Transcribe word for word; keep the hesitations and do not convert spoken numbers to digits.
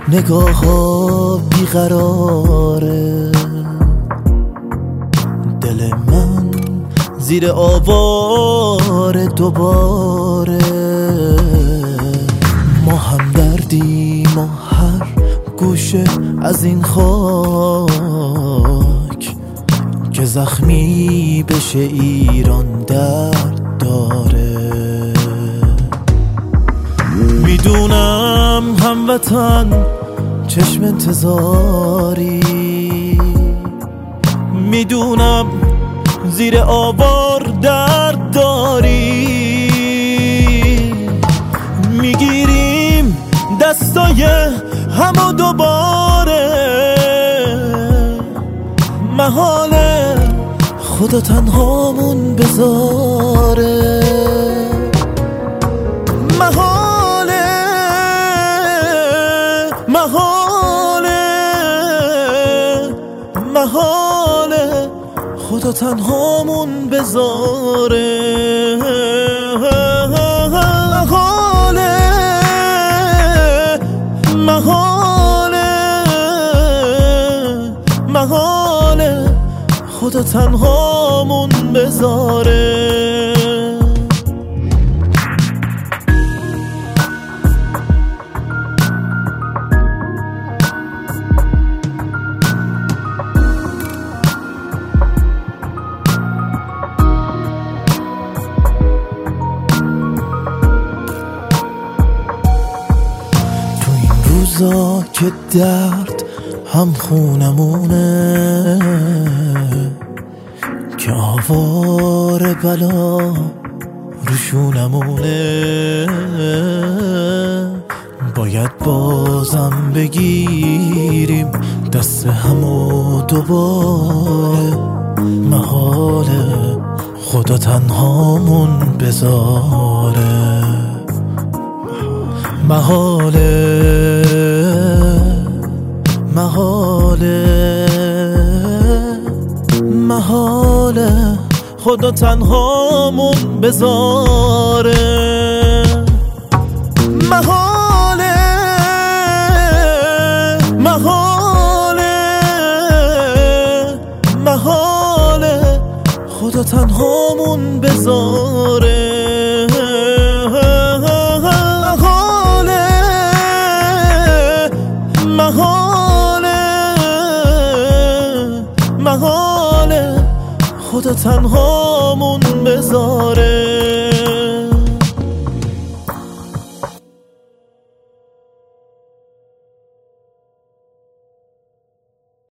نگاه ها بیقراره، دل من زیر آوار دوباره. ما هم دردیم و هر گوشه از این خاک که زخمی بشه ایران درد داره. میدونم هموطن چشم انتظاری، میدونم زیر آوار درد داری. میگیریم دستای همو دوباره، محاله خدا تنهامون بذاره. محاله محاله محاله خدا تنهامون بذاره. محاله محاله محاله خدا تنهامون بذاره. روزا که درد هم خونمونه، که آوار بلا روشونمونه، باید بازم بگیریم دست همو دوباره. محاله خدا تنهامون بذاره. محاله محاله محاله خدا تنهامون بذاره. محاله محاله محاله خدا تنهامون بذاره. محاله خدا تنهامون بذاره.